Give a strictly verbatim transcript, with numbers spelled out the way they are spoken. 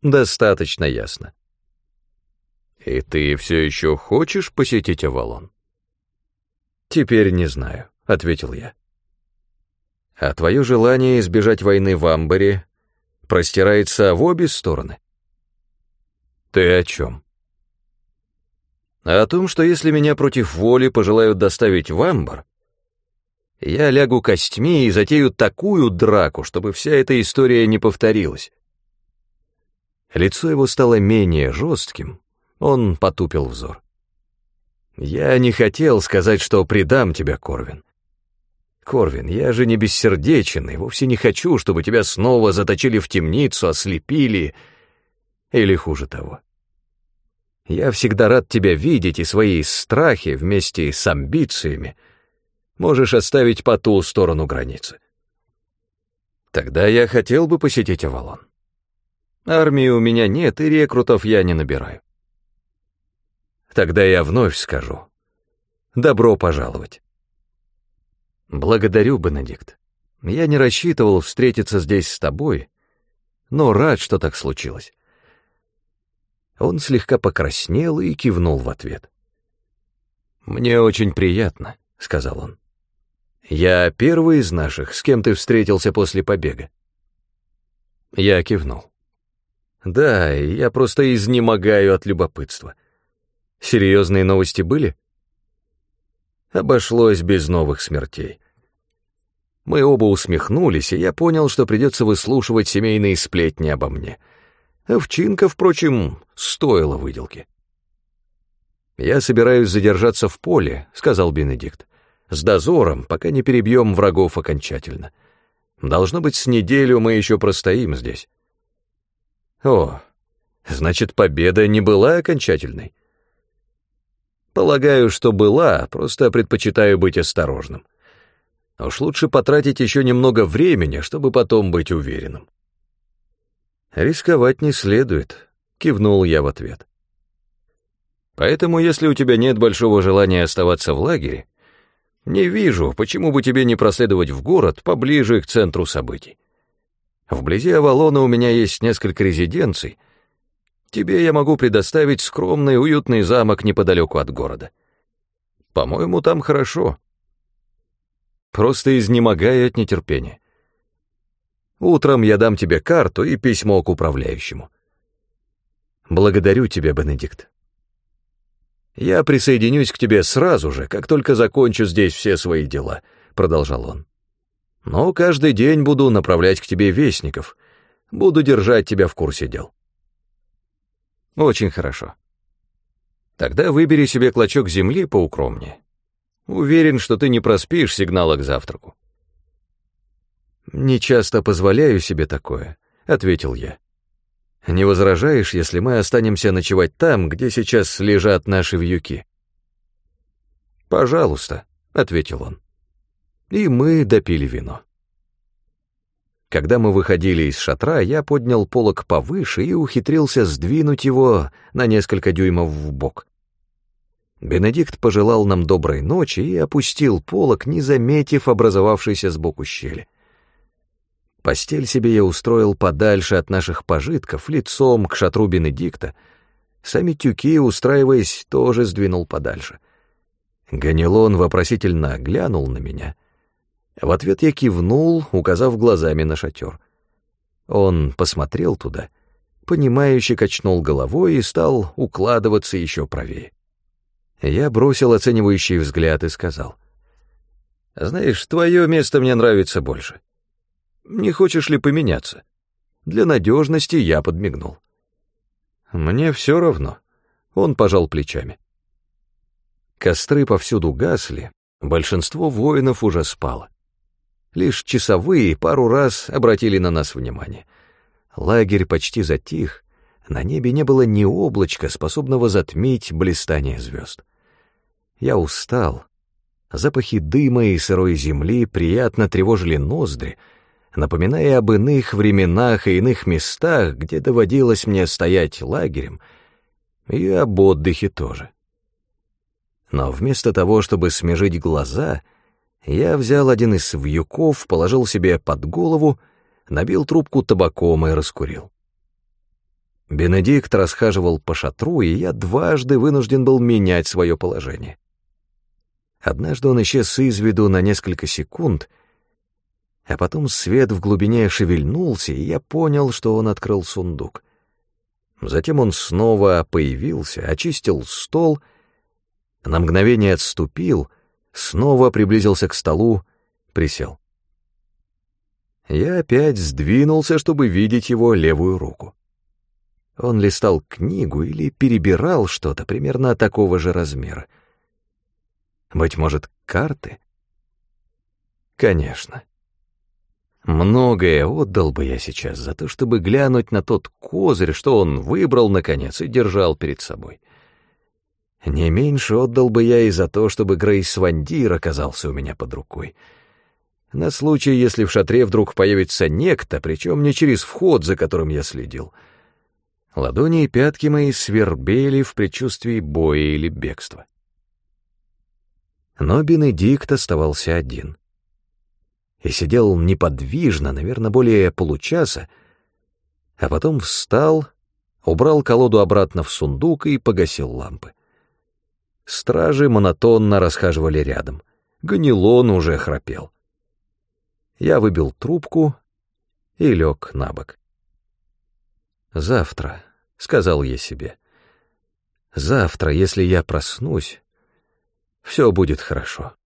Достаточно ясно. И ты все еще хочешь посетить Авалон? Теперь не знаю, — ответил я. А твое желание избежать войны в Амбаре простирается в обе стороны. Ты о чем? О том, что если меня против воли пожелают доставить в Амбар, я лягу костьми и затею такую драку, чтобы вся эта история не повторилась. Лицо его стало менее жестким, он потупил взор. Я не хотел сказать, что предам тебя, Корвин. Корвин, я же не бессердечен и вовсе не хочу, чтобы тебя снова заточили в темницу, ослепили или хуже того. Я всегда рад тебя видеть, и свои страхи вместе с амбициями можешь оставить по ту сторону границы. Тогда я хотел бы посетить Авалон. Армии у меня нет, и рекрутов я не набираю. Тогда я вновь скажу: добро пожаловать. Благодарю, Бенедикт. Я не рассчитывал встретиться здесь с тобой, но рад, что так случилось. Он слегка покраснел и кивнул в ответ. «Мне очень приятно», — сказал он. «Я первый из наших, с кем ты встретился после побега». Я кивнул. «Да, я просто изнемогаю от любопытства. Серьезные новости были?» Обошлось без новых смертей. Мы оба усмехнулись, и я понял, что придется выслушивать семейные сплетни обо мне. Овчинка, впрочем, стоила выделки. «Я собираюсь задержаться в поле», — сказал Бенедикт, «с дозором, пока не перебьем врагов окончательно. Должно быть, с неделю мы еще простоим здесь». «О, значит, победа не была окончательной?» «Полагаю, что была, просто предпочитаю быть осторожным. Уж лучше потратить еще немного времени, чтобы потом быть уверенным». «Рисковать не следует», — кивнул я в ответ. «Поэтому, если у тебя нет большого желания оставаться в лагере, не вижу, почему бы тебе не проследовать в город поближе к центру событий. Вблизи Авалона у меня есть несколько резиденций. Тебе я могу предоставить скромный, уютный замок неподалеку от города. По-моему, там хорошо. Просто изнемогаю от нетерпения. Утром я дам тебе карту и письмо к управляющему. Благодарю тебя, Бенедикт. Я присоединюсь к тебе сразу же, как только закончу здесь все свои дела, продолжал он. Но каждый день буду направлять к тебе вестников, буду держать тебя в курсе дел. Очень хорошо. Тогда выбери себе клочок земли поукромнее. Уверен, что ты не проспишь сигнала к завтраку. «Не часто позволяю себе такое», — ответил я. «Не возражаешь, если мы останемся ночевать там, где сейчас лежат наши вьюки?» «Пожалуйста», — ответил он. И мы допили вино. Когда мы выходили из шатра, я поднял полог повыше и ухитрился сдвинуть его на несколько дюймов вбок. Бенедикт пожелал нам доброй ночи и опустил полог, не заметив образовавшейся сбоку щели. Постель себе я устроил подальше от наших пожитков, лицом к шатру Бенедикта. Сами тюки, устраиваясь, тоже сдвинул подальше. Ганилон вопросительно глянул на меня. В ответ я кивнул, указав глазами на шатер. Он посмотрел туда, понимающе качнул головой и стал укладываться еще правее. Я бросил оценивающий взгляд и сказал: «Знаешь, твое место мне нравится больше. Не хочешь ли поменяться?» Для надежности я подмигнул. «Мне все равно», — он пожал плечами. Костры повсюду гасли, большинство воинов уже спало. Лишь часовые пару раз обратили на нас внимание. Лагерь почти затих, на небе не было ни облачка, способного затмить блистание звезд. Я устал. Запахи дыма и сырой земли приятно тревожили ноздри, напоминая об иных временах и иных местах, где доводилось мне стоять лагерем, и об отдыхе тоже. Но вместо того, чтобы смежить глаза, я взял один из вьюков, положил себе под голову, набил трубку табаком и раскурил. Бенедикт расхаживал по шатру, и я дважды вынужден был менять свое положение. Однажды он исчез из виду на несколько секунд, а потом свет в глубине шевельнулся, и я понял, что он открыл сундук. Затем он снова появился, очистил стол, на мгновение отступил, снова приблизился к столу, присел. Я опять сдвинулся, чтобы видеть его левую руку. Он листал книгу или перебирал что-то примерно такого же размера. Быть может, карты? Конечно. Многое отдал бы я сейчас за то, чтобы глянуть на тот козырь, что он выбрал, наконец, и держал перед собой. Не меньше отдал бы я и за то, чтобы Грейс Вандир оказался у меня под рукой. На случай, если в шатре вдруг появится некто, причем не через вход, за которым я следил. Ладони и пятки мои свербели в предчувствии боя или бегства. Но Бенедикт оставался один. И сидел неподвижно, наверное, более получаса, а потом встал, убрал колоду обратно в сундук и погасил лампы. Стражи монотонно расхаживали рядом. Ганилон уже храпел. Я выбил трубку и лег на бок. «Завтра», — сказал я себе, — «завтра, если я проснусь, все будет хорошо».